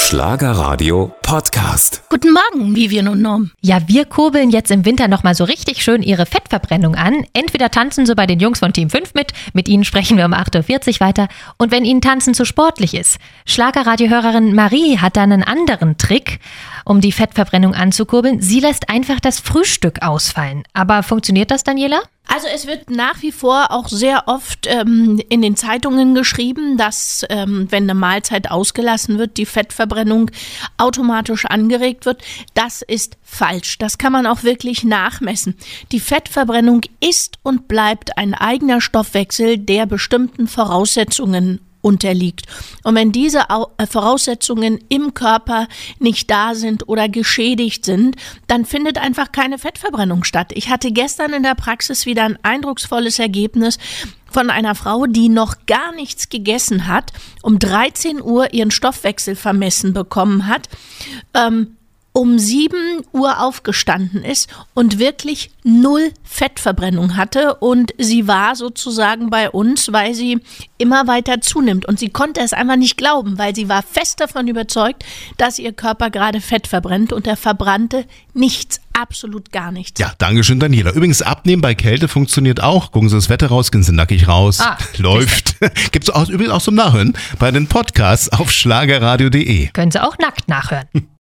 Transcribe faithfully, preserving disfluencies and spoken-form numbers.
Schlagerradio Podcast. Guten Morgen, Vivian und Norm. Ja, wir kurbeln jetzt im Winter nochmal so richtig schön ihre Fettverbrennung an. Entweder tanzen sie bei den Jungs von Team fünf mit, mit ihnen sprechen wir um acht Uhr vierzig weiter. Und wenn ihnen Tanzen zu sportlich ist. Schlagerradiohörerin Marie hat da einen anderen Trick, um die Fettverbrennung anzukurbeln. Sie lässt einfach das Frühstück ausfallen. Aber funktioniert das, Daniela? Also es wird nach wie vor auch sehr oft ähm, in den Zeitungen geschrieben, dass ähm, wenn eine Mahlzeit ausgelassen wird, die Fettverbrennung automatisch angeregt wird. Das ist falsch. Das kann man auch wirklich nachmessen. Die Fettverbrennung ist und bleibt ein eigener Stoffwechsel, der bestimmten Voraussetzungen unterliegt. Und wenn diese Voraussetzungen im Körper nicht da sind oder geschädigt sind, dann findet einfach keine Fettverbrennung statt. Ich hatte gestern in der Praxis wieder ein eindrucksvolles Ergebnis von einer Frau, die noch gar nichts gegessen hat, um dreizehn Uhr ihren Stoffwechsel vermessen bekommen hat, ähm, um sieben Uhr aufgestanden ist und wirklich null Fettverbrennung hatte, und sie war sozusagen bei uns, weil sie immer weiter zunimmt, und sie konnte es einfach nicht glauben, weil sie war fest davon überzeugt, dass ihr Körper gerade Fett verbrennt, und er verbrannte nichts, absolut gar nichts. Ja, dankeschön, Daniela. Übrigens, Abnehmen bei Kälte funktioniert auch. Gucken Sie das Wetter raus, gehen Sie nackig raus. Ah, läuft. Gibt's auch übrigens auch zum Nachhören bei den Podcasts auf schlagerradio punkt de. Können Sie auch nackt nachhören.